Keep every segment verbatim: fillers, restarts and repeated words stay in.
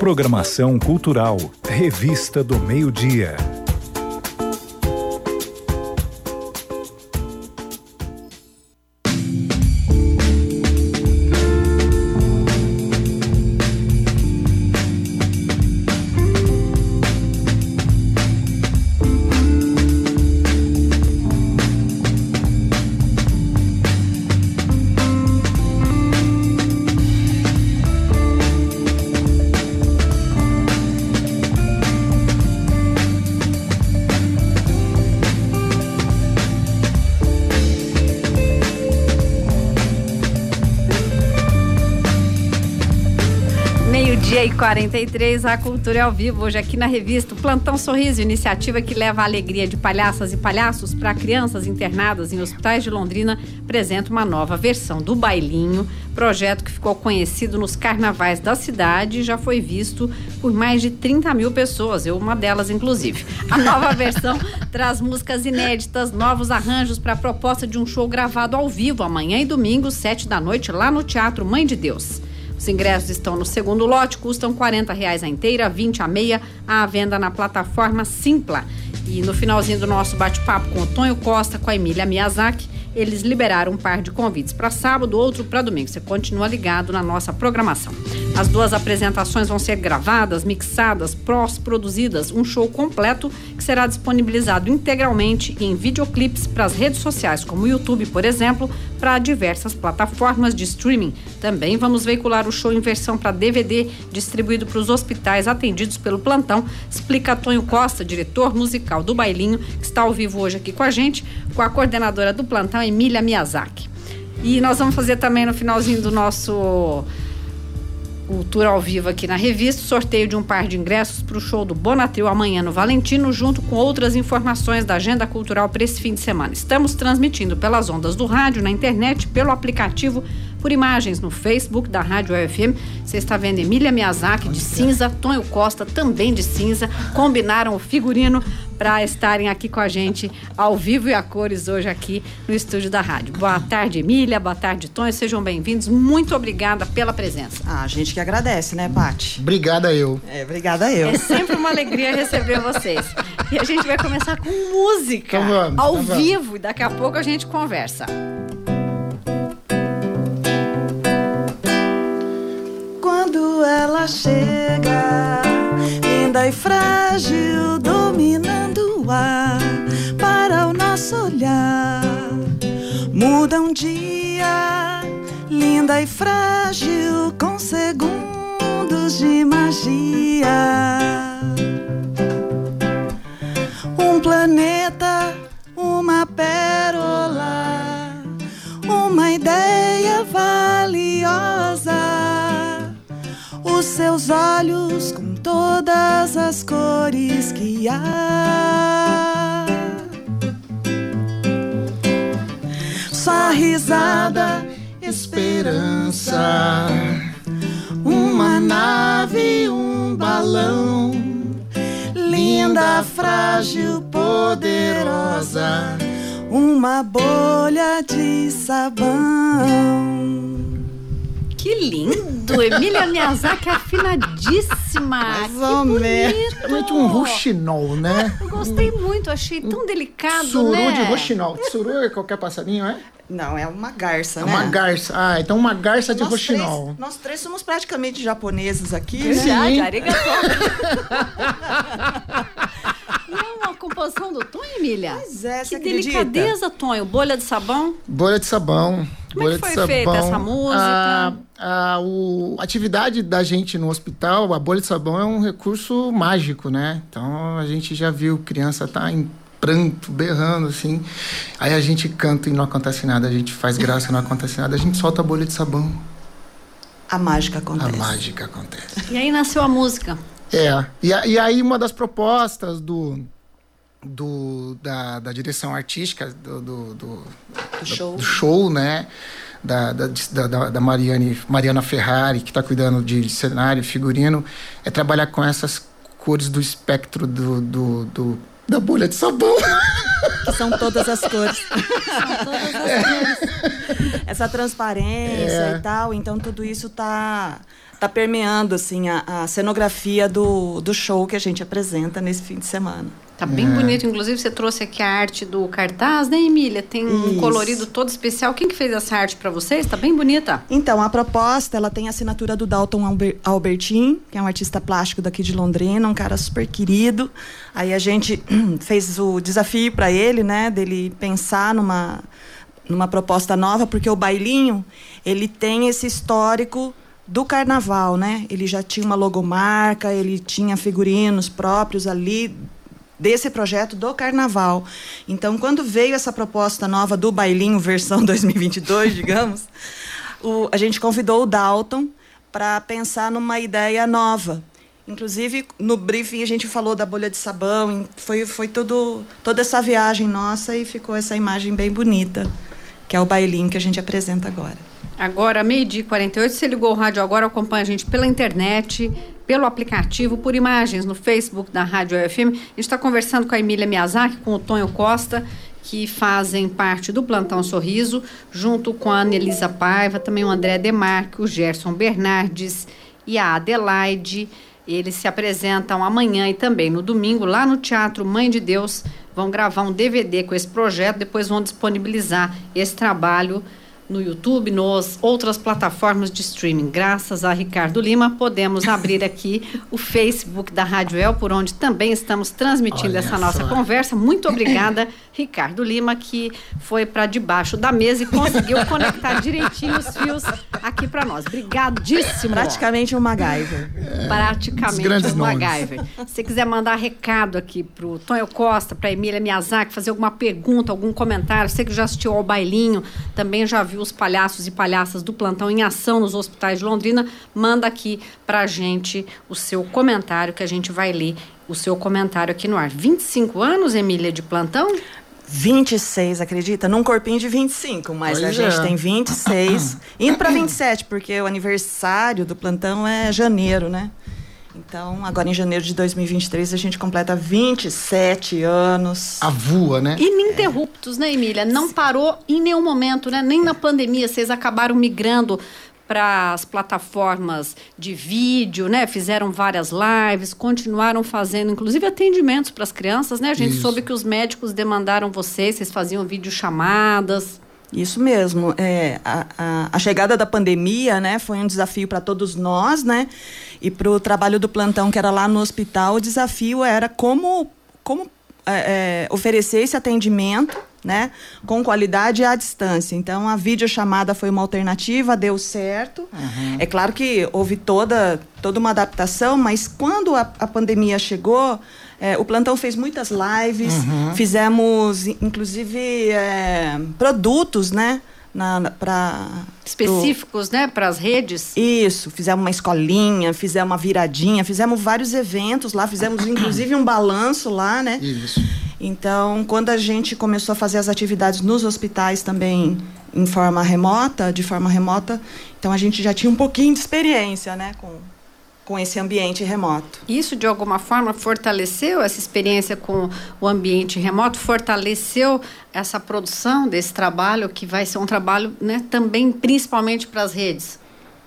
Programação cultural, Revista do Meio-Dia. Meio-dia e quarenta e três, a Cultura é ao vivo, hoje aqui na revista Plantão Sorriso, iniciativa que leva a alegria de palhaças e palhaços para crianças internadas em hospitais de Londrina, apresenta uma nova versão do Bailinho, projeto que ficou conhecido nos carnavais da cidade e já foi visto por mais de trinta mil pessoas, eu uma delas inclusive. A nova versão traz músicas inéditas, novos arranjos para a proposta de um show gravado ao vivo, amanhã e domingo, sete da noite, lá no Teatro Mãe de Deus. Os ingressos estão no segundo lote, custam quarenta reais a inteira, vinte a meia, à venda na plataforma Simpla. E no finalzinho do nosso bate-papo com o Tonho Costa, com a Emília Miyazaki, eles liberaram um par de convites para sábado, outro para domingo. Você continua ligado na nossa programação. As duas apresentações vão ser gravadas, mixadas, pós-produzidas, um show completo que será disponibilizado integralmente em videoclipes para as redes sociais, como o YouTube, por exemplo, para diversas plataformas de streaming. Também vamos veicular o show em versão para D V D, distribuído para os hospitais atendidos pelo plantão, explica Tonho Costa, diretor musical do Bailinho, que está ao vivo hoje aqui com a gente, com a coordenadora do plantão, Emília Miyazaki. E nós vamos fazer também no finalzinho do nosso Cultura ao vivo aqui na revista, sorteio de um par de ingressos para o show do Bonatril amanhã no Valentino, junto com outras informações da agenda cultural para esse fim de semana. Estamos transmitindo pelas ondas do rádio, na internet, pelo aplicativo, por imagens no Facebook da Rádio U F M. Você está vendo Emília Miyazaki de cinza, Tonho Costa também de cinza, combinaram o figurino para estarem aqui com a gente ao vivo e a cores hoje aqui no estúdio da rádio. Boa tarde, Emília, boa tarde, Tonho, sejam bem-vindos, muito obrigada pela presença. Ah, a gente que agradece, né, Paty? Obrigada eu. É, obrigada eu. É sempre uma alegria receber vocês. E a gente vai começar com música, então vamos, ao então vivo, vamos. E daqui a pouco a gente conversa. Quando ela chega, linda e frágil, dominando o ar, para o nosso olhar, muda um dia, linda e frágil, com segundos de magia. Um planeta, uma pérola, uma ideia valiosa. Os seus olhos com todas as cores que há. Só risada, esperança. Uma nave, um balão. Linda, frágil, poderosa. Uma bolha de sabão. Que lindo! Emília Miyazaki afinadíssima! Mais que ou bonito! É muito um rouxinol, né? Eu gostei muito, achei tão delicado, Tsuru né? de rouxinol. Tsuru é qualquer passarinho, é? Não, é uma garça, É né? uma garça. Ah, então uma garça de nós rouxinol. Três, nós três somos praticamente japoneses aqui, Verdade, né? arigatou. E é uma composição do Tonho, Emília? Pois é, que você acredita? delicadeza, Tonho. Bolha de sabão. Bolha de sabão. Como é que foi feita essa música? A, a, o, a atividade da gente no hospital, a bolha de sabão é um recurso mágico, né? Então a gente já viu criança tá em pranto, berrando, assim. Aí a gente canta e não acontece nada, a gente faz graça e não acontece nada, a gente solta a bolha de sabão. A mágica acontece. A mágica acontece. E aí nasceu a música. É, e, e aí uma das propostas do... Do, da, da direção artística do, do, do, do, show. do show, né? Da, da, da, da Mariane, Mariana Ferrari, que está cuidando de cenário, figurino, é trabalhar com essas cores do espectro do, do, do, da bolha de sabão. Que são todas as cores. São todas as cores. Essa transparência é. e tal, então tudo isso tá... tá permeando assim, a, a cenografia do, do show que a gente apresenta nesse fim de semana. Tá bem é. bonito, inclusive você trouxe aqui a arte do cartaz, né, Emília? Tem um Isso. colorido todo especial. Quem que fez essa arte para vocês? Tá bem bonita. Então, a proposta, ela tem a assinatura do Dalton Alber- Albertin, que é um artista plástico daqui de Londrina, um cara super querido. Aí a gente fez o desafio para ele, né, dele pensar numa, numa proposta nova, porque o bailinho, ele tem esse histórico do carnaval, né? Ele já tinha uma logomarca, ele tinha figurinos próprios ali desse projeto do carnaval. Então, quando veio essa proposta nova do bailinho versão dois mil e vinte e dois, digamos, o, a gente convidou o Dalton para pensar numa ideia nova. Inclusive, no briefing a gente falou da bolha de sabão, foi, foi tudo, toda essa viagem nossa e ficou essa imagem bem bonita, que é o bailinho que a gente apresenta agora. Agora, meio-dia e quarenta e oito, você ligou o rádio agora, acompanha a gente pela internet, pelo aplicativo, por imagens no Facebook da Rádio F M. A gente está conversando com a Emília Miyazaki, com o Tonho Costa, que fazem parte do Plantão Sorriso, junto com a Anelisa Paiva, também o André Demarque, o Gerson Bernardes e a Adelaide. Eles se apresentam amanhã e também no domingo, lá no Teatro Mãe de Deus. Vão gravar um D V D com esse projeto, depois vão disponibilizar esse trabalho no YouTube, nas outras plataformas de streaming. Graças a Ricardo Lima, podemos abrir aqui o Facebook da Rádio El, por onde também estamos transmitindo Olha essa nossa só. conversa. Muito obrigada, Ricardo Lima, que foi para debaixo da mesa e conseguiu conectar direitinho os fios aqui para nós. Obrigadíssimo. Praticamente um MacGyver. É, Praticamente um MacGyver. Se você quiser mandar recado aqui pro Tonho Costa, para Emília Miyazaki, fazer alguma pergunta, algum comentário, você que já assistiu ao bailinho, também já viu os palhaços e palhaças do plantão em ação nos hospitais de Londrina, manda aqui pra gente o seu comentário, que a gente vai ler o seu comentário aqui no ar. vinte e cinco anos, Emília, de plantão? vinte e seis, acredita? Num corpinho de vinte e cinco, mas pois a gente é. tem vinte e seis, indo para vinte e sete, porque o aniversário do plantão é janeiro, né? Então, agora em janeiro de dois mil e vinte e três, a gente completa vinte e sete anos. A voa, né? Ininterruptos, é. né, Emília? Não parou em nenhum momento, né? Nem na pandemia, vocês acabaram migrando para as plataformas de vídeo, né? Fizeram várias lives, continuaram fazendo, inclusive, atendimentos para as crianças, né? A gente Isso. soube que os médicos demandaram vocês, vocês faziam videochamadas. Isso mesmo. É, a, a, a chegada da pandemia, né, foi um desafio para todos nós, né? E para o trabalho do plantão, que era lá no hospital, o desafio era como, como é, é, oferecer esse atendimento, né, com qualidade e à distância. Então, a videochamada foi uma alternativa, deu certo. Uhum. É claro que houve toda, toda uma adaptação, mas quando a, a pandemia chegou, é, o plantão fez muitas lives, uhum. fizemos, inclusive, é, produtos, né, na, na, pra, específicos, pro... né, para as redes. Isso, fizemos uma escolinha, fizemos uma viradinha, fizemos vários eventos lá, fizemos, inclusive, um balanço lá, né? Isso. Então, quando a gente começou a fazer as atividades nos hospitais também em forma remota, de forma remota, então a gente já tinha um pouquinho de experiência, né, com, com esse ambiente remoto. Isso, de alguma forma, fortaleceu essa experiência com o ambiente remoto, fortaleceu essa produção desse trabalho, que vai ser um trabalho, né, também, principalmente para as redes?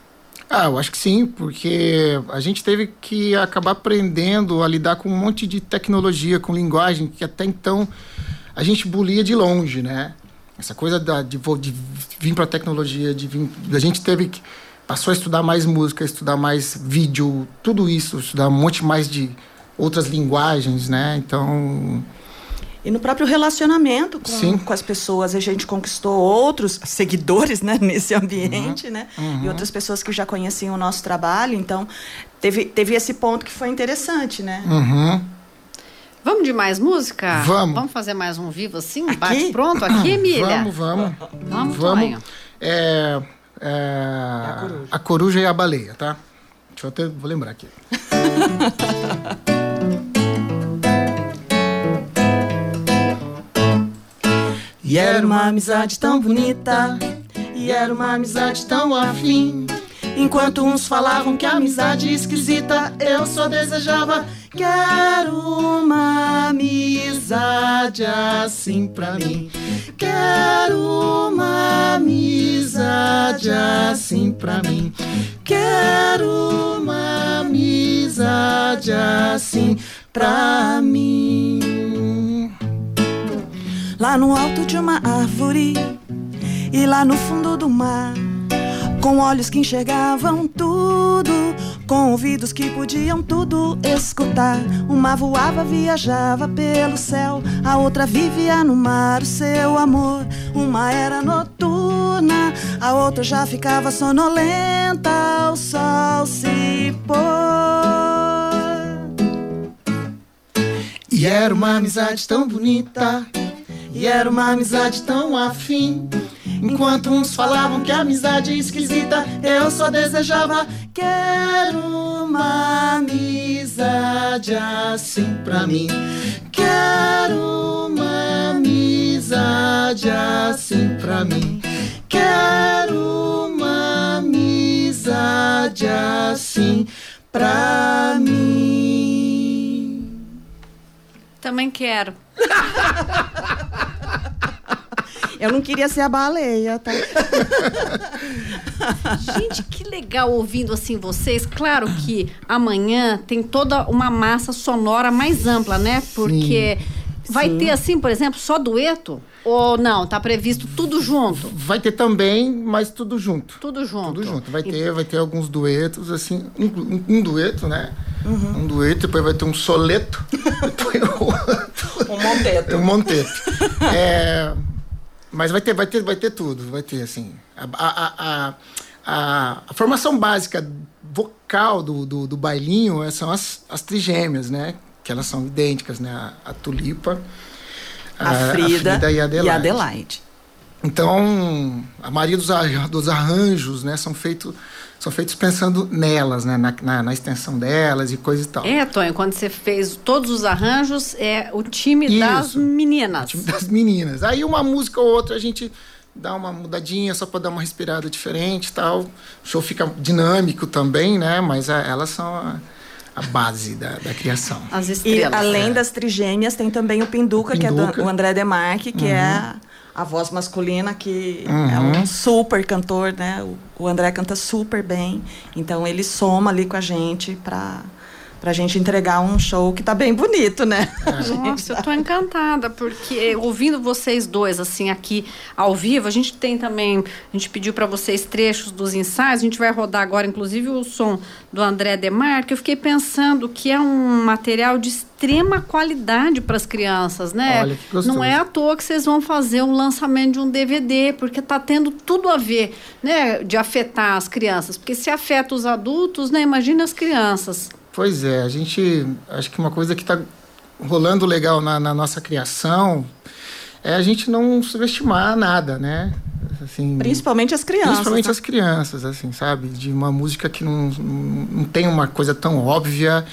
Ah, eu acho que sim, porque a gente teve que acabar aprendendo a lidar com um monte de tecnologia, com linguagem, que até então a gente bulia de longe, né? Essa coisa da, de, de vir para a tecnologia, de vir, a gente teve que, passou a estudar mais música, estudar mais vídeo, tudo isso, estudar um monte mais de outras linguagens, né? Então... E no próprio relacionamento com, com as pessoas, a gente conquistou outros seguidores, né, nesse ambiente, uhum. né? Uhum. E outras pessoas que já conheciam o nosso trabalho. Então, teve, teve esse ponto que foi interessante, né? Uhum. Vamos de mais música? Vamos. Vamos fazer mais um vivo assim? Um bate pronto aqui, Emília? Vamos, vamos. Vamos, vamos. É, é, é a, coruja. a coruja e a baleia, tá? Deixa eu até, vou lembrar aqui. E era uma amizade tão bonita, e era uma amizade tão afim. Enquanto uns falavam que a amizade esquisita, eu só desejava, quero uma amizade assim pra mim. Quero uma amizade assim pra mim. Quero quero uma amizade assim pra mim. Lá no alto de uma árvore e lá no fundo do mar, com olhos que enxergavam tudo, com ouvidos que podiam tudo escutar. Uma voava, viajava pelo céu, a outra vivia no mar, o seu amor. Uma era noturna, a outra já ficava sonolenta ao sol se pôr. E era uma amizade tão bonita, e era uma amizade tão afim. Enquanto uns falavam que a amizade é esquisita, eu só desejava: quero uma amizade assim pra mim. Quero uma amizade assim pra mim. Quero uma amizade assim pra mim. Também quero. Eu não queria ser a baleia, tá? Gente, que legal ouvindo assim vocês. Claro que amanhã tem toda uma massa sonora mais ampla, né? Porque Sim. vai Sim. ter assim, por exemplo, só dueto? Ou não? Tá previsto tudo junto? Vai ter também, mas tudo junto. Tudo junto. Tudo junto. Vai ter, vai ter alguns duetos, assim, um, um, um dueto, né? Uhum. Um dueto, depois vai ter um soleto, depois outro. Um monteto. Um monteto. É... Mas vai ter, vai ter, vai ter tudo, vai ter, assim, a, a, a, a, a formação básica vocal do, do, do bailinho são as, as trigêmeas, né? Que elas são idênticas, né? A, a Tulipa, a, a, Frida, a Frida e a Adelaide. E a Adelaide. Então, a maioria dos, dos arranjos, né? São feitos... São feitos pensando nelas, né? Na, na, na extensão delas e coisa e tal. É, Tonho, quando você fez todos os arranjos, é o time Isso, das meninas. O time das meninas. Aí uma música ou outra a gente dá uma mudadinha só para dar uma respirada diferente e tal. O show fica dinâmico também, né? Mas a, elas são a, a base da, da criação. As estrelas. E além é. das trigêmeas, tem também o Pinduca, o Pinduca. que é do, o André Demarque, que uhum. é... a voz masculina, que uhum. é um super cantor, né? O, o André canta super bem. Então, ele soma ali com a gente pra, pra gente entregar um show que tá bem bonito, né? É. Nossa, eu tô encantada, porque ouvindo vocês dois, assim, aqui ao vivo, a gente tem também, a gente pediu pra vocês trechos dos ensaios, a gente vai rodar agora, inclusive, o som do André Demarque. Eu fiquei pensando que é um material de extrema qualidade para as crianças, né? Olha, que gostoso. Não é à toa que vocês vão fazer um lançamento de um D V D, porque tá tendo tudo a ver, né, de afetar as crianças, porque se afeta os adultos, né, imagina as crianças. Pois é, a gente, acho que uma coisa que tá rolando legal na, na nossa criação é a gente não subestimar nada, né? Assim, principalmente as crianças. Principalmente né? as crianças, assim, sabe? De uma música que não, não, não tem uma coisa tão óbvia.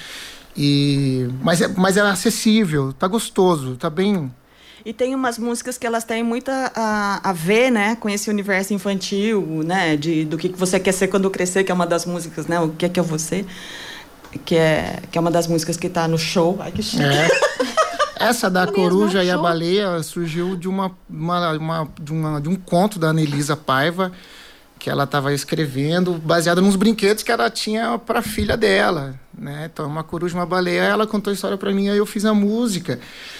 E, mas, é, mas é acessível, tá gostoso, tá bem... E tem umas músicas que elas têm muito a, a ver, né, com esse universo infantil, né, de, do que você quer ser quando crescer, que é uma das músicas, né, o que é que eu vou ser, que é, que é uma das músicas que tá no show. Ai, que chique. É. Essa da Coruja e a Baleia surgiu de, uma, uma, uma, de, uma, de um conto da Anelisa Paiva, que ela estava escrevendo, baseada nos brinquedos que ela tinha para a filha dela, né? Então, uma coruja, uma baleia, ela contou a história para mim, aí eu fiz a música.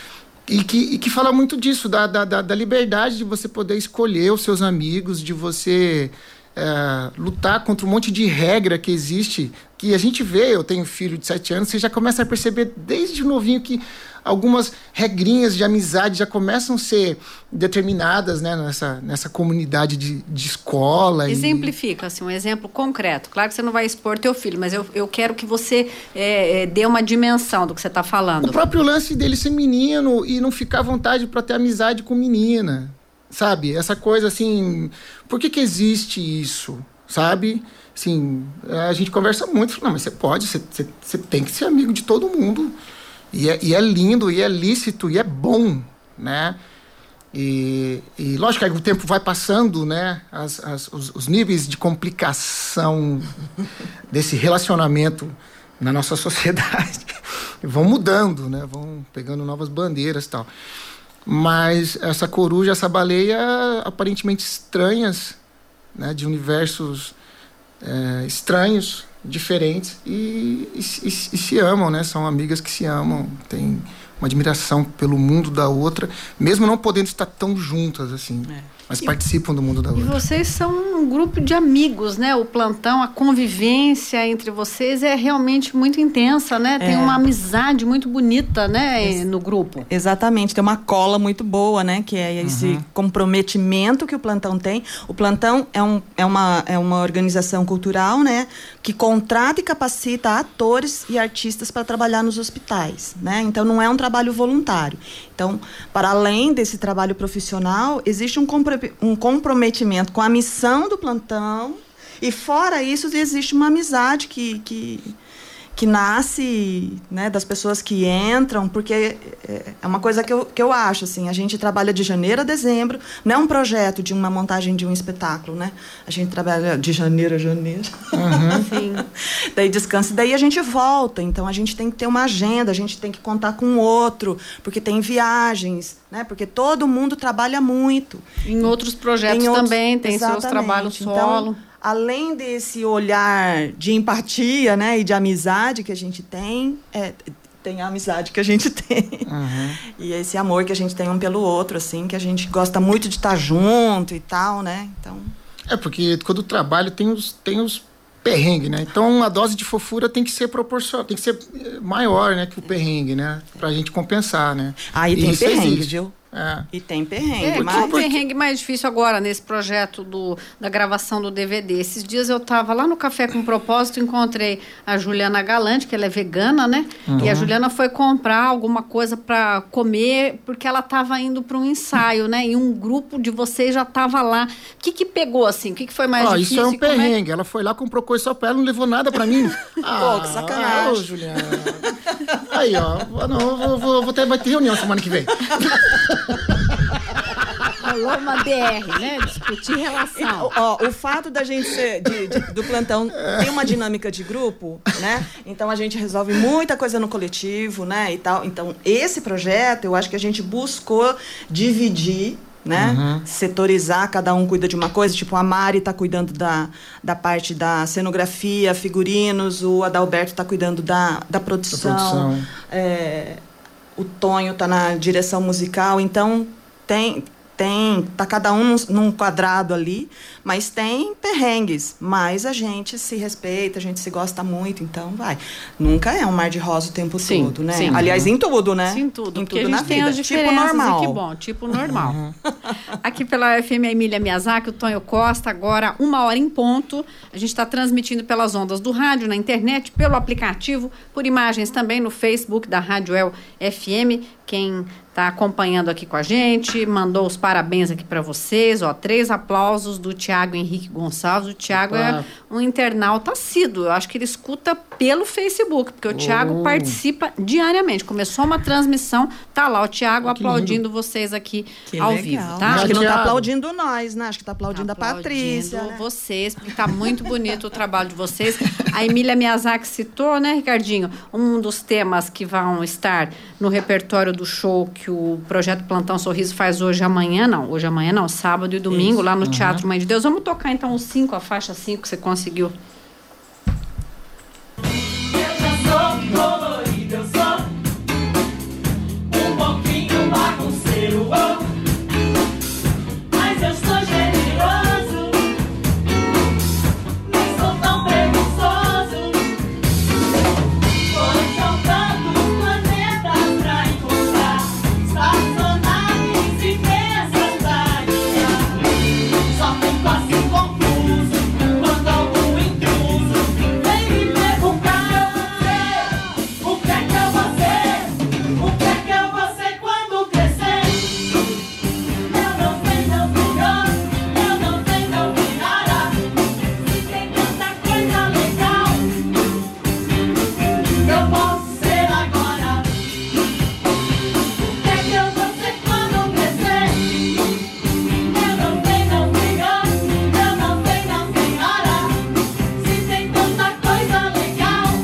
E que, e que fala muito disso, da, da, da liberdade de você poder escolher os seus amigos, de você é, lutar contra um monte de regra que existe, que a gente vê, eu tenho um filho de sete anos, você já começa a perceber desde novinho que algumas regrinhas de amizade já começam a ser determinadas, né, nessa, nessa comunidade de, de escola. Exemplifica, e... assim, um exemplo concreto. Claro que você não vai expor teu filho, mas eu, eu quero que você é, é, dê uma dimensão do que você está falando. O próprio lance dele ser menino e não ficar à vontade para ter amizade com menina, sabe? Essa coisa assim, por que que existe isso, sabe? Assim, a gente conversa muito, não, mas você pode, você, você, você tem que ser amigo de todo mundo. E é, e é lindo, e é lícito, e é bom, né? E, e lógico que o tempo vai passando, né? As, as, os, os níveis de complicação desse relacionamento na nossa sociedade vão mudando, né? Vão pegando novas bandeiras e tal. Mas essa coruja, essa baleia, aparentemente estranhas, né? De universos é, estranhos, diferentes e, e, e, e se amam, né? São amigas que se amam, tem uma admiração pelo mundo da outra, mesmo não podendo estar tão juntas, assim. É. Mas e, participam do mundo da outra. E vocês são um grupo de amigos, né? O plantão, a convivência entre vocês é realmente muito intensa, né? Tem é. uma amizade muito bonita, né? Ex- no grupo. Exatamente, tem uma cola muito boa, né? Que é esse uhum. comprometimento que o plantão tem. O plantão é, um, é, uma, é uma organização cultural, né? Que contrata e capacita atores e artistas para trabalhar nos hospitais, né? Então, não é um trabalho voluntário. Então, para além desse trabalho profissional, existe um, compro- um comprometimento com a missão do plantão e, fora isso, existe uma amizade que, que, que nasce, né, das pessoas que entram, porque é uma coisa que eu, que eu acho, assim, a gente trabalha de janeiro a dezembro, não é um projeto de uma montagem de um espetáculo, né? A gente trabalha de janeiro a janeiro. Uhum. Sim. Daí descansa, e daí a gente volta, então a gente tem que ter uma agenda, a gente tem que contar com o outro, porque tem viagens, né? Porque todo mundo trabalha muito. Em outros projetos em outros, também, tem exatamente. Seus trabalhos solo. Então, além desse olhar de empatia, né, e de amizade que a gente tem, é, tem a amizade que a gente tem. Uhum. E esse amor que a gente tem um pelo outro, assim, que a gente gosta muito de estar junto e tal, né? Então... É, porque quando o trabalho tem os, tem os perrengues, né? Então, a dose de fofura tem que ser proporcional, tem que ser maior, né, que o perrengue, né? Pra gente compensar, né? Aí tem perrengue, existe. Viu? É. E tem perrengue. É, mas... qual o perrengue mais difícil agora nesse projeto do, da gravação do D V D? Esses dias eu estava lá no Café com Propósito, encontrei a Juliana Galante, que ela é vegana, né? Uhum. E a Juliana foi comprar alguma coisa para comer, porque ela estava indo para um ensaio, né? E um grupo de vocês já estava lá. O que que pegou, assim? O que que foi mais oh, difícil? Isso é um perrengue. É... Ela foi lá, comprou coisa só para ela, não levou nada para mim. Ah, pô, que sacanagem. Ô, Juliana. Aí, ó. Não, vou, vou, vou ter, vai ter reunião semana que vem. Rolou uma D R, né? Discutir relação. Ó, o fato da gente ser de, de, do plantão tem uma dinâmica de grupo, né? Então a gente resolve muita coisa no coletivo, né? E tal. Então, esse projeto, eu acho que a gente buscou dividir, né? Uhum. Setorizar, cada um cuida de uma coisa. Tipo, a Mari está cuidando da, da parte da cenografia, figurinos, o Adalberto está cuidando da, da produção. Da produção. É, o Tonho está na direção musical. Então, tem... Tem, tá cada um num, num quadrado ali, mas tem perrengues, mas a gente se respeita, a gente se gosta muito, então vai. Nunca é um mar de rosa o tempo sim, todo, né? Sim. Aliás, em tudo, né? Sim, em tudo. Em tudo tudo na a gente tem vida. as tipo normal. Que bom, tipo normal. Uhum. Aqui pela F M Emília Miyazaki, o Tonho Costa, agora uma hora em ponto. A gente está transmitindo pelas ondas do rádio, na internet, pelo aplicativo, por imagens também no Facebook da Rádio El F M. Quem está acompanhando aqui com a gente, mandou os parabéns aqui para vocês, ó, três aplausos do Tiago Henrique Gonçalves. O Tiago é um internauta assíduo, eu acho que ele escuta pelo Facebook, porque o oh. Tiago participa diariamente. Começou uma transmissão, tá lá o Tiago oh, aplaudindo lindo. Vocês aqui que ao legal. Vivo, tá? Acho que não tá aplaudindo nós, né? Acho que tá aplaudindo tá a Patrícia. Aplaudindo né? vocês, porque tá muito bonito o trabalho de vocês. A Emília Miyazaki citou, né, Ricardinho, um dos temas que vão estar no repertório do show que o Projeto Plantão Sorriso faz hoje amanhã, não, hoje amanhã não, sábado e domingo, isso. Lá no uhum. Teatro Mãe de Deus. Vamos tocar então os cinco, a faixa cinco que você conseguiu. Eu já sou colorido, eu sou um pouquinho bagunceiro, oh, mas eu sou generoso, nem sou tão preguiçoso, pois são tantos planetas pra encontrar, espaçonaves e crianças da guia, só fico assim confuso quando algum intruso vem me perguntar o que é que eu vou ser, o que é que eu vou ser quando crescer. Eu não sei, não senhor, eu não sei, não senhora, se tem tanta coisa legal que eu posso ser agora. O que é que eu vou ser quando crescer? Eu não sei, não senhor, eu não sei, não senhora, se tem tanta coisa legal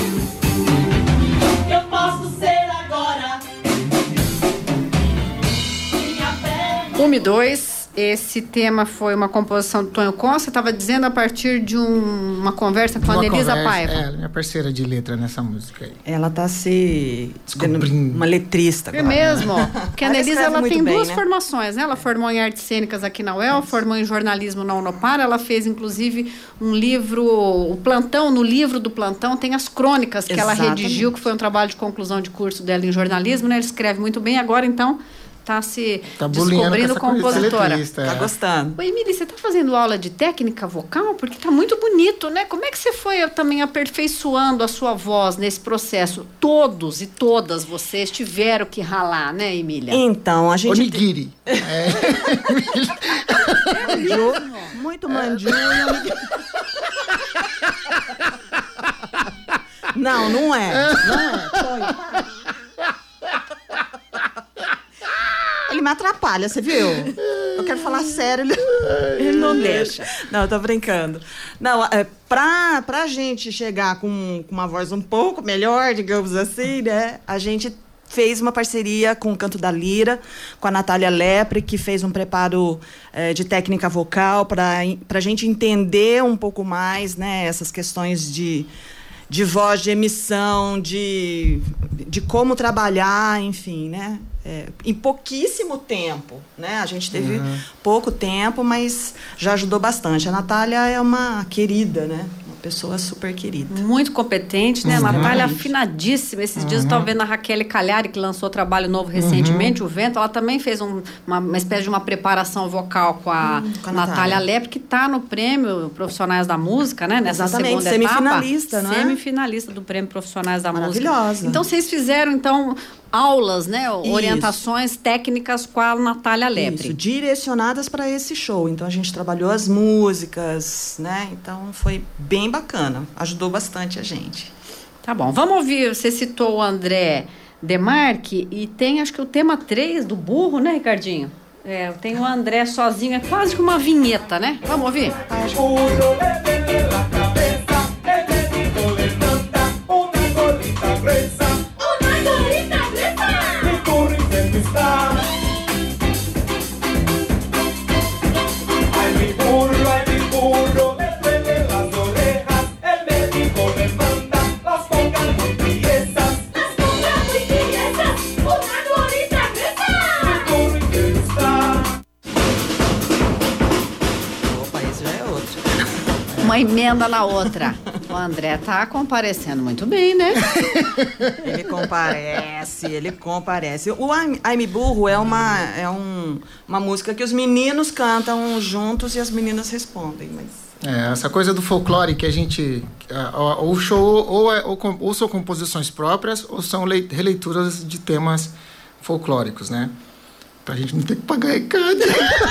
que eu posso ser agora. Minha pele Um e dois, esse tema foi uma composição do Tonho Costa, estava dizendo a partir de um, uma conversa com Uma a Anelisa conversa- Paiva. É, minha parceira de letra nessa música aí. Ela tá se Descobrindo. uma letrista É agora. mesmo? Porque a Ela Anelisa escreve ela muito tem bem, duas né? formações, né? Ela formou em artes cênicas aqui na U E L, formou em jornalismo na Unopar, ela fez inclusive um livro, o Plantão, no livro do Plantão tem as crônicas que ela Exatamente. redigiu, que foi um trabalho de conclusão de curso dela em jornalismo, né? Ela escreve muito bem, agora então está se Tá bulinhando com descobrindo essa coisa de compositora. letrista, Tá é. gostando. Oi, Emília, você está fazendo aula de técnica vocal? Porque está muito bonito, né? Como é que você foi também aperfeiçoando a sua voz nesse processo? Todos e todas vocês tiveram que ralar, né, Emília? Então, a gente Onigiri. É. mandiu, muito mandiu. Não, não é. Não é. Tonho, para. Ele me atrapalha, você viu? Eu quero falar sério, ele, ele não deixa. Não, eu tô brincando. Não, é, pra, pra gente chegar com, com uma voz um pouco melhor, digamos assim, né? A gente fez uma parceria com o Canto da Lira, com a Natália Lepre, que fez um preparo eh, de técnica vocal para a gente entender um pouco mais, né, essas questões de, de voz, de emissão, de, de como trabalhar, enfim, né? É, em pouquíssimo tempo, né? A gente teve Uhum. pouco tempo, mas já ajudou bastante. A Natália é uma querida, né? Uma pessoa super querida. Muito competente, né? Exatamente. Natália afinadíssima. Esses dias eu estava vendo a Raquel Cagliari, que lançou trabalho novo recentemente, O Vento. Ela também fez um- uma, uma espécie de uma preparação vocal com a, Hum, com a Natália Natália. Lepre, que está no prêmio Profissionais da Música, né? Nessa Exatamente, segunda etapa. semifinalista, não é? Semifinalista do Prêmio Profissionais da Música. Maravilhosa. Então, vocês fizeram, então, aulas, né? Orientações técnicas com a Natália Lepre. Isso, direcionadas para esse show. Então a gente trabalhou as músicas, né? Então foi bem bacana, ajudou bastante a gente. Tá bom, vamos ouvir, você citou o André Demarque e tem acho que o tema três do Burro, né, Ricardinho? É, tem o André sozinho, é quase que uma vinheta, né? Vamos ouvir? Uno le pele la cabeza, el médico le manda una gorrita gruesa. Una gorrita gruesa. Mi burro intento está. Ay, mi burro, ay, mi burro, le pele las orejas. El médico le manda las pongan muy tiesas. Las pongan muy tiesas. Una gorrita gruesa. Mi burro intento está. Opa, esse já é outro. Uma emenda na outra. O André tá comparecendo muito bem, né? Ele comparece, ele comparece. O Ai Ai Me Burro é, uma, é um, uma música que os meninos cantam juntos e as meninas respondem, mas... É, essa coisa do folclore que a gente... ah, Ou show, ou, é- ou, com- ou são composições próprias, ou são lei- releituras de temas folclóricos, né? Pra gente não ter que pagar recado.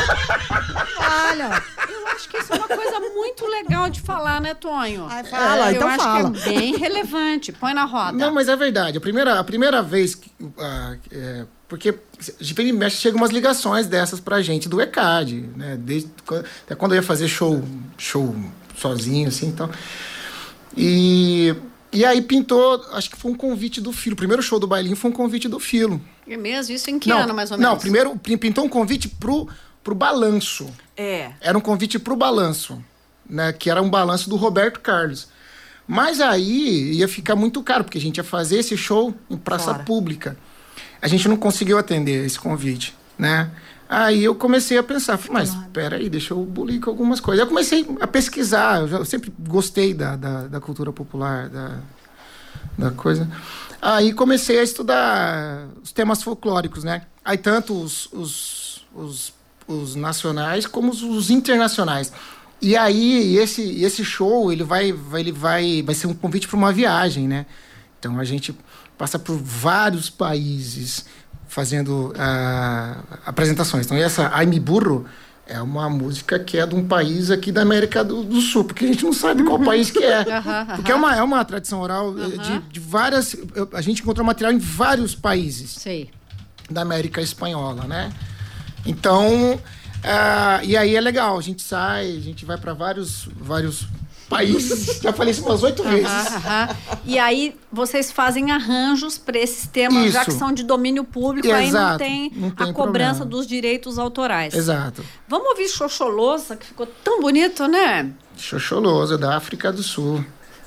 Olha, eu acho que isso é uma coisa muito legal de falar, né, Tonho? Ai, fala, eu então acho fala. que é bem relevante. Põe na roda. Não, mas é verdade. A primeira, a primeira vez... Que, ah, é, porque de vez em mexe chegam umas ligações dessas pra gente do E C A D, né? Desde, quando- até quando eu ia fazer show, show sozinho, assim, então... E... E aí pintou, acho que foi um convite do Filo. O primeiro show do Bailinho foi um convite do Filo. É mesmo? Isso em que não, ano, mais ou menos? Não, primeiro pin- pintou um convite pro, pro Balanço. É. Era um convite pro Balanço, né? Que era um balanço do Roberto Carlos. Mas aí ia ficar muito caro, porque a gente ia fazer esse show em praça Fora. pública. A gente não conseguiu atender esse convite, né? Aí eu comecei a pensar, falei, mas peraí, deixa eu bulir com algumas coisas. Eu comecei a pesquisar, eu, já- eu sempre gostei da, da, da cultura popular, da, da coisa. Aí comecei a estudar os temas folclóricos, né? Aí tanto os, os, os, os nacionais como os, os internacionais. E aí esse, esse show ele vai, vai, ele vai, vai ser um convite para uma viagem, né? Então a gente passa por vários países fazendo ah, apresentações. Então essa Ai Me Burro é uma música que é de um país aqui da América do, do Sul, porque a gente não sabe qual país que é. Aham, aham. Porque é uma, é uma tradição oral eh, de, de várias... eu- A gente encontrou material em vários países Sei. da América Espanhola, né? Então, ah, e aí é legal, a gente sai, a gente vai para vários, vários país. Já falei isso umas oito vezes. Aham, aham. E aí vocês fazem arranjos para esses temas, Isso. já que são de domínio público, aí não Exato, tem, não tem a cobrança problema. dos direitos autorais. Exato. Vamos ouvir Xoxolosa, que ficou tão bonito, né? Xoxolosa, da África do Sul.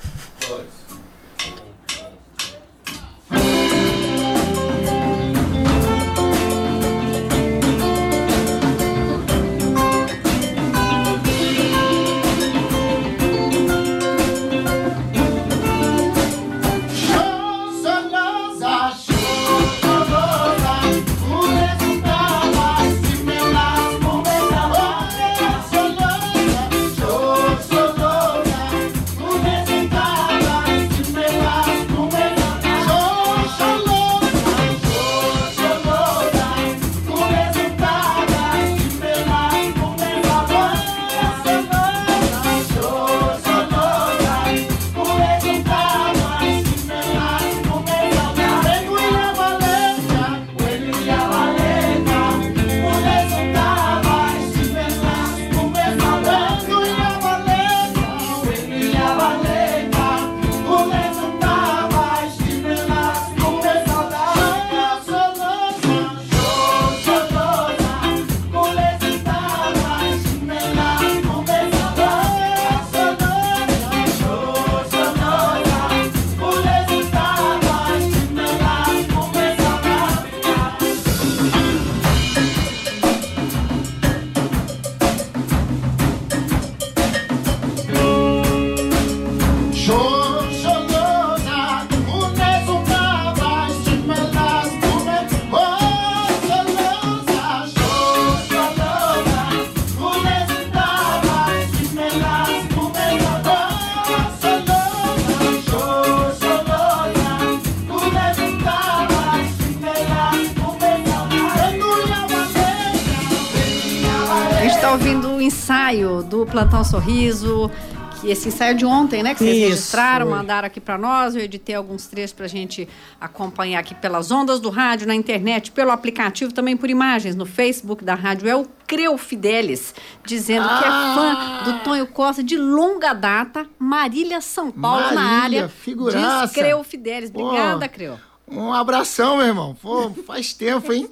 Ouvindo o ensaio do Plantão Sorriso, que esse ensaio de ontem, né, que vocês Isso, registraram, foi. mandaram aqui para nós. Eu editei alguns trechos para a gente acompanhar aqui pelas ondas do rádio, na internet, pelo aplicativo, também por imagens no Facebook da rádio. É o Creu Fidelis, dizendo Ah! que é fã do Tonho Costa de longa data. Marília São Paulo na Marília, área. figuraça. Diz Creu Fidelis. Obrigada, Pô. Creu. Um abração, meu irmão. Pô, faz tempo, hein?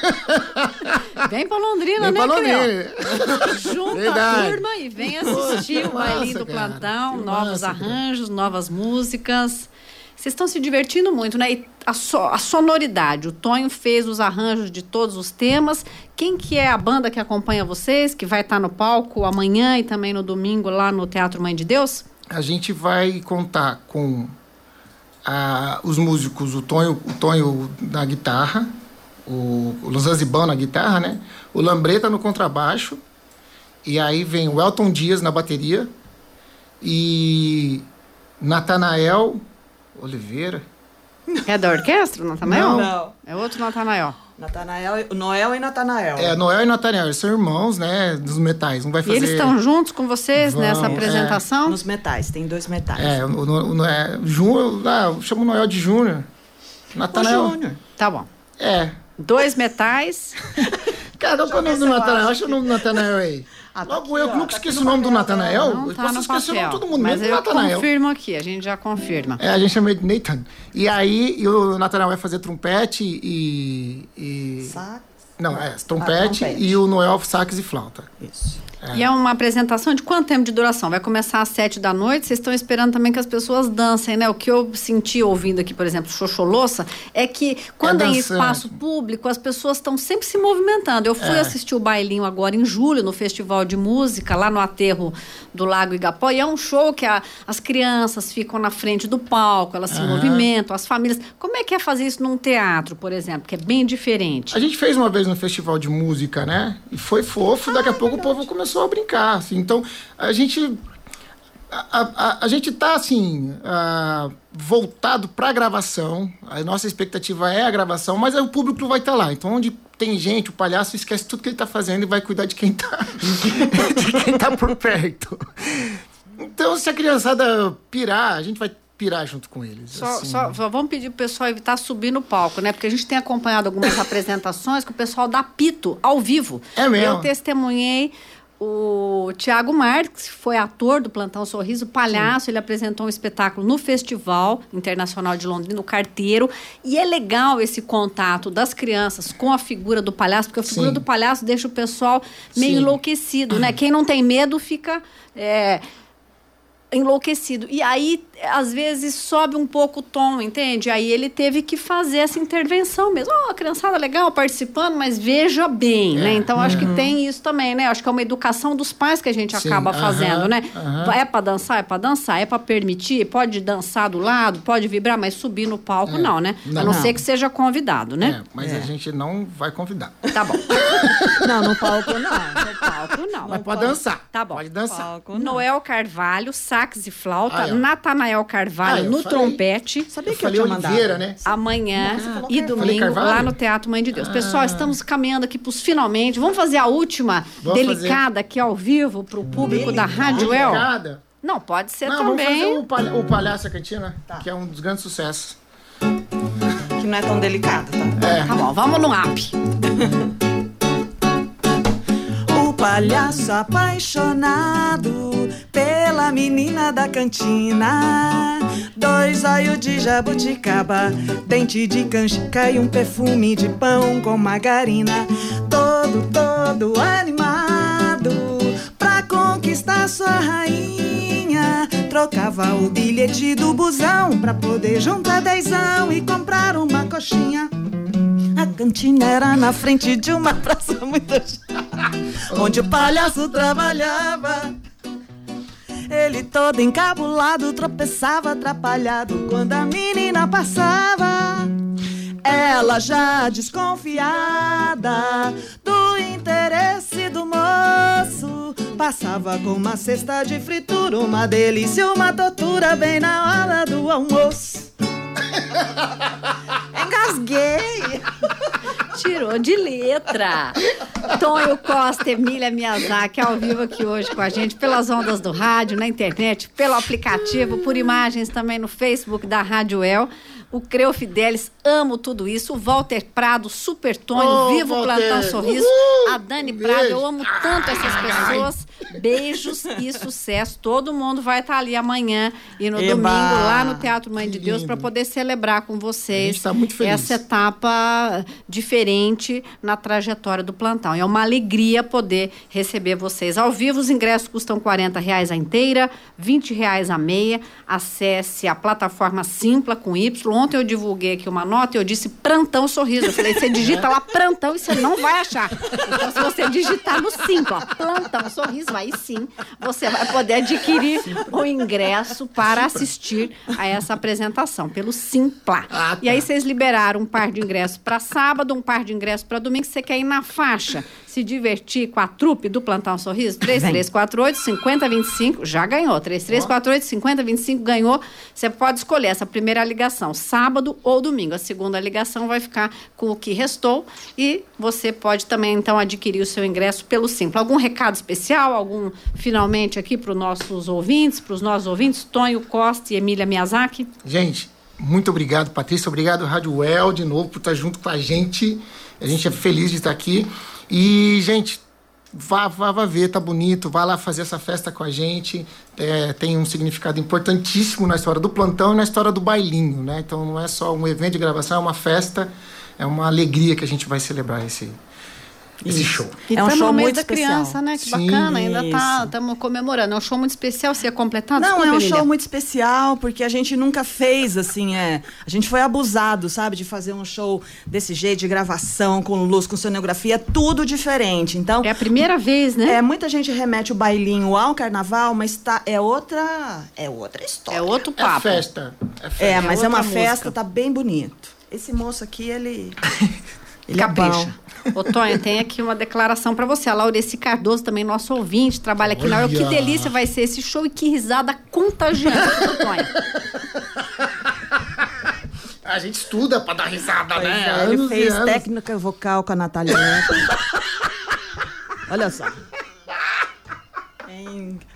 Vem pra Londrina, Vem né, pra Creu? Londrina. Junta Verdade. a turma e vem assistir Pô, o que bailinho massa, do cara. plantão, Que novos massa, cara. arranjos, novas músicas. Vocês estão se divertindo muito, né? E a, so, a sonoridade, o Tonho fez os arranjos de todos os temas. Quem que é a banda que acompanha vocês, que vai estar no palco amanhã e também no domingo lá no Teatro Mãe de Deus? A gente vai contar com ah, os músicos, o Tonho, o Tonho na guitarra, o, o Zanzibão na guitarra, né? O Lambreta no contrabaixo, e aí vem o Elton Dias na bateria e Natanael Oliveira. É da orquestra, Natanael? Não. Não. É outro Natanael. Natanael, Noel e Natanael. É, Noel e Natanael, eles são irmãos, né, dos metais. Um vai E fazer... eles estão juntos com vocês Vão, nessa é. apresentação? Nos metais, tem dois metais. É, o, o, o, é, Júnior, ah, eu chamo o Noel de Júnior. O Natanael. Júnior. Tá bom. É. Dois metais. Cara, qual é o nome do ver se eu Natanael? acho Acha o nome do Natanael aí. Ah, tá Logo aqui, eu, que ó, nunca tá esqueço aqui o no nome do papel, Natanael. Não Eu tá posso no esquecer o nome de papel. todo mundo, Mas mesmo do eu Natanael. confirmo aqui, a gente já confirma. É, a gente chama ele de Nathan. E aí, e o Natanael vai fazer trompete e... e... Sax. Não, é, Ah, trompete, trompete. e o Noel sax e flauta. Isso. E é uma apresentação de quanto tempo de duração? Vai começar às sete da noite, vocês estão esperando também que as pessoas dancem, né? O que eu senti ouvindo aqui, por exemplo, Xoxolosa, é que quando é, em dançante. espaço público, as pessoas estão sempre se movimentando. Eu fui É. assistir o bailinho agora em julho, no Festival de Música, lá no aterro do Lago Igapó, e é um show que a- as crianças ficam na frente do palco, elas se Aham. movimentam, as famílias... Como é que é fazer isso num teatro, por exemplo, que é bem diferente? A gente fez uma vez no festival de música, né? E foi fofo, daqui a pouco o povo começou a brincar, assim. Então, a gente... A, a, a gente tá, assim, ah, voltado pra gravação. A nossa expectativa é a gravação, mas aí o público não vai estar lá. Então, onde tem gente, o palhaço esquece tudo que ele tá fazendo e vai cuidar de quem tá, de quem tá por perto. Então, se a criançada pirar, a gente vai pirar junto com eles. Só, assim. só- só vamos pedir pro pessoal evitar subir no palco, né? Porque a gente tem acompanhado algumas apresentações que o pessoal dá pito ao vivo. É mesmo? Eu testemunhei O Tiago Marques foi ator do Plantão Sorriso, palhaço. Sim. Ele apresentou um espetáculo no Festival Internacional de Londrina, o Carteiro. E é legal esse contato das crianças com a figura do palhaço, porque a figura Sim. do palhaço deixa o pessoal meio Sim. enlouquecido, né? Quem não tem medo fica... É, enlouquecido. E aí, às vezes, sobe um pouco o tom, entende? Aí ele teve que fazer essa intervenção mesmo. Oh, a criançada legal participando, mas veja bem, é. né? Então, acho uhum. que tem isso também, né? Acho que é uma educação dos pais que a gente Sim. acaba uhum. fazendo, né? Uhum. É pra dançar? É pra dançar. É pra permitir? Pode dançar do lado, pode vibrar, mas subir no palco, é. não, né? Não. A não, não ser que seja convidado, né? É, mas é. a gente não vai convidar. Tá bom. Não, no palco não. No palco não. Mas pode dançar. Tá bom. Pode dançar. Palco, Noel Carvalho, sax e flauta, ah, é. Natanael Carvalho ah, no falei, trompete. Sabia que eu, eu tinha Oliveira, né? Amanhã ah, e domingo lá no Teatro Mãe de Deus. Ah. Pessoal, estamos caminhando aqui para os finalmente. Vamos fazer a última Vamos delicada fazer. aqui ao vivo para o público delicada. da Rádio El. Delicada? Não, pode ser não, também. Vamos fazer o, palha o Palhaço Cantina, tá. que é um dos grandes sucessos. Que não é tão delicado, tá? É. Tá bom, vamos no app. Palhaço apaixonado pela menina da cantina. Dois olhos de jabuticaba, dente de canjica e um perfume de pão com margarina. Todo, todo animado pra conquistar sua rainha. Trocava o bilhete do busão pra poder juntar dezão e comprar uma coxinha. A cantina era na frente de uma praça muito chata, onde o palhaço trabalhava. Ele todo encabulado, tropeçava atrapalhado quando a menina passava. Ela já desconfiada do interesse do moço, passava com uma cesta de fritura, uma delícia, uma tortura bem na hora do almoço. Engasguei. Tirou de letra. Tonho Costa, Emília Miyazaki, ao vivo aqui hoje com a gente, pelas ondas do rádio, na internet, pelo aplicativo, por imagens também no Facebook da Rádio El. O Creu Fidelis, amo tudo isso. O Walter Prado, Super Tonho, oh, Vivo Walter. Plantão Sorriso. Uhul. A Dani Prado, beijo. Eu amo tanto essas pessoas. Beijos e sucesso. Todo mundo vai estar ali amanhã e no Eba. domingo lá no Teatro Mãe de Deus para poder celebrar com vocês tá muito feliz. essa etapa diferente na trajetória do plantão. É uma alegria poder receber vocês ao vivo. Os ingressos custam quarenta reais a inteira, vinte reais a meia. Acesse a plataforma Simpla com Y. Ontem eu divulguei aqui uma nota e eu disse Plantão Sorriso. Eu falei, você digita lá Plantão e você não vai achar. Então, se você digitar no Simpla, Plantão Sorriso, aí sim você vai poder adquirir o ingresso para assistir a essa apresentação pelo Simpla. Ah, tá. E aí vocês liberaram um par de ingressos para sábado, um par de ingressos para domingo. Você quer ir na faixa, se divertir com a trupe do Plantão Sorriso? três três quatro oito, cinco zero dois cinco, já ganhou. três três quatro oito, cinco zero dois cinco, ganhou. Você pode escolher essa primeira ligação, sábado ou domingo. A segunda ligação vai ficar com o que restou e você pode também, então, adquirir o seu ingresso pelo Simpla. Algum recado especial? Algum, finalmente, aqui para os nossos ouvintes, para os nossos ouvintes, Tonho Costa e Emília Miyazaki? Gente, muito obrigado, Patrícia. Obrigado, Rádio El, de novo, por estar junto com a gente. A gente é feliz de estar aqui. E, gente, vá, vá, vá ver, tá bonito. Vá lá fazer essa festa com a gente. É, tem um significado importantíssimo na história do plantão e na história do bailinho, né? Então, não é só um evento de gravação, é uma festa. É uma alegria que a gente vai celebrar esse... esse Isso. show. E é um show no mês muito da especial. criança, né? Que Sim, bacana, ainda isso. estamos comemorando. É um show muito especial, se é completado? Não, Desculpa, é um Emília. show muito especial, porque a gente nunca fez, assim, é... A gente foi abusado, sabe? De fazer um show desse jeito, de gravação, com luz, com cenografia, tudo diferente. Então... É a primeira vez, né? É, muita gente remete o bailinho ao carnaval, mas tá, é outra... É outra história. É outro É papo. festa. É festa. É, mas é uma outra festa, música. tá bem bonito. Esse moço aqui, ele... ele Capricha. é bom. Ô, Tonho, tem aqui uma declaração pra você. A Laureci Cardoso, também nosso ouvinte, trabalha aqui na hora. Que Olha. delícia vai ser esse show e que risada contagiante do Tonho. A gente estuda pra dar risada, Pois né? é, ele Anos e fez anos. técnica vocal com a Natália Neto. Olha só. Tem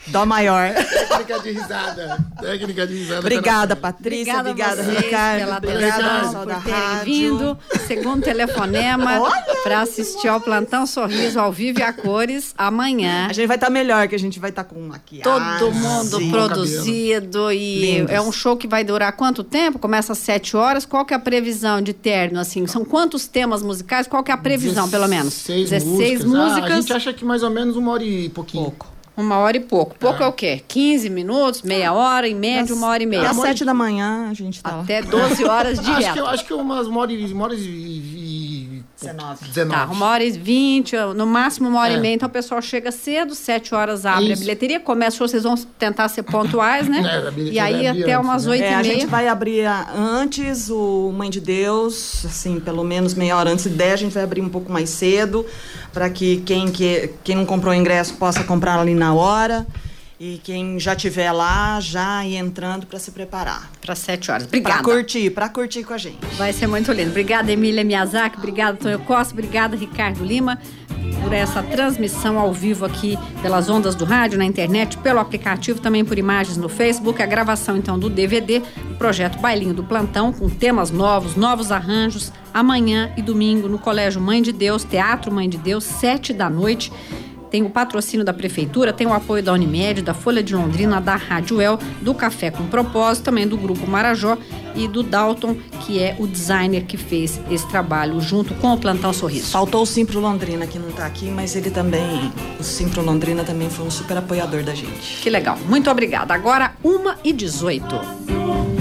Dó maior. Técnica de risada. Técnica de risada. Obrigada, Patrícia. Obrigada, Obrigada, Ricardo. pela Obrigada, atenção, pessoal da por terem rádio. vindo. Segundo telefonema, para assistir ao Plantão Sorriso ao vivo e a cores amanhã. A gente vai estar melhor, que a gente vai estar com maquiagem. Todo mundo Sim. produzido e Lindos. é um show que vai durar quanto tempo? Começa às sete horas. Qual que é a previsão de término, assim? São quantos temas musicais? Qual que é a previsão, pelo menos? dezesseis músicas. Ah, a gente acha que mais ou menos uma hora e pouquinho. Pouco. Uma hora e pouco. Pouco é, é o quê? quinze minutos, meia hora, em média, uma hora e meia. Às sete da manhã a gente tá Até doze horas direto. Acho que, acho que umas uma hora e... Uma hora e dezenove. Tá, uma hora e vinte, no máximo uma hora É. e meia. Então o pessoal chega cedo, sete horas abre Isso. a bilheteria, começa o show, vocês vão tentar ser pontuais, né? É, a bilheteria E aí vai abrir até antes, umas né? oito É, e a meia. gente vai abrir a- antes o Mãe de Deus, assim, pelo menos meia hora antes. Se der, a gente vai abrir um pouco mais cedo, para que quem, que quem não comprou o ingresso possa comprar ali na hora. E quem já estiver lá, já ir entrando para se preparar. Para sete horas. Para Obrigada. curtir, para curtir com a gente. Vai ser muito lindo. Obrigada, Emília Miyazaki. Obrigada, Tonho Costa. Obrigada, Ricardo Lima, por essa transmissão ao vivo aqui pelas ondas do rádio, na internet, pelo aplicativo, também por imagens no Facebook. A gravação, então, do D V D, o projeto Bailinho do Plantão, com temas novos, novos arranjos, amanhã e domingo no Colégio Mãe de Deus, Teatro Mãe de Deus, sete da noite. Tem o patrocínio da Prefeitura, tem o apoio da Unimed, da Folha de Londrina, da Rádio El, do Café com Propósito, também do Grupo Marajó e do Dalton, que é o designer que fez esse trabalho junto com o Plantão Sorriso. Faltou o Simpro Londrina, que não está aqui, mas ele também, o Simpro Londrina também foi um super apoiador da gente. Que legal. Muito obrigada. Agora, uma e dezoito.